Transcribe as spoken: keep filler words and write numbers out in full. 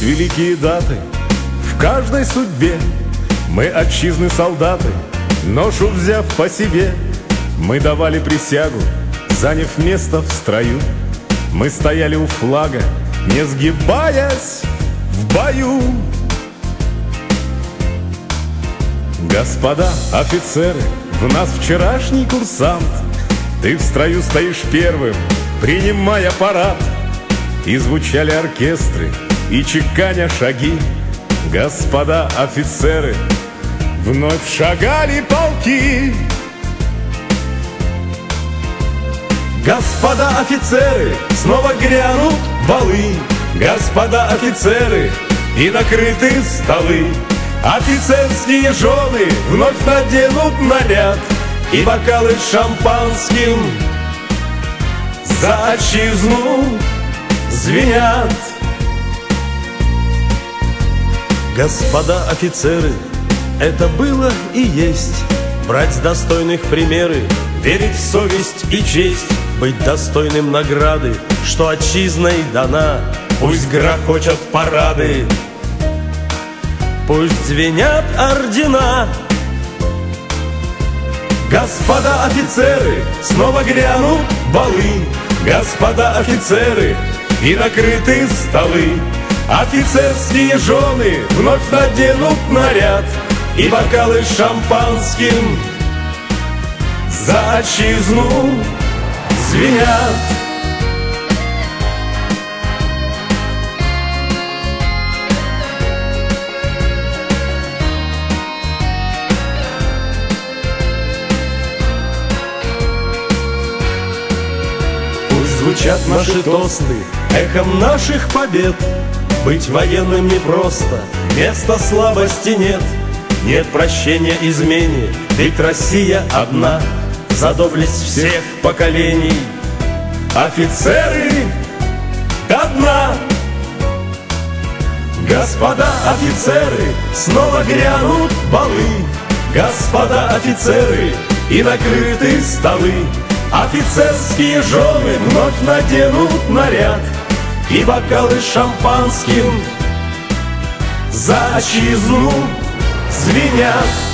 великие даты в каждой судьбе. Мы отчизны солдаты, ношу взяв по себе. Мы давали присягу, заняв место в строю. Мы стояли у флага, не сгибаясь в бою. Господа офицеры, в нас вчерашний курсант. Ты в строю стоишь первым, принимая парад. И звучали оркестры, и чеканя шаги. Господа офицеры, вновь шагали полки. Господа офицеры, снова грянут балы. Господа офицеры, и накрыты столы. Офицерские жены вновь наденут наряд, и бокалы с шампанским за отчизну звенят. Господа офицеры, это было и есть брать с достойных примеры, верить в совесть и честь, быть достойным награды, что отчизной дана. Пусть грохочут парады, пусть звенят ордена. Господа офицеры, снова грянут балы. Господа офицеры, и накрыты столы. Офицерские жены вновь наденут наряд, и бокалы с шампанским за отчизну звенят. Звучат наши тосты эхом наших побед. Быть военным непросто, места слабости нет. Нет прощения измене, ведь Россия одна за доблесть всех поколений. Офицеры до дна. Господа офицеры, снова грянут балы. Господа офицеры, и накрыты столы. Офицерские жены вновь наденут наряд, и бокалы с шампанским за отчизну звенят.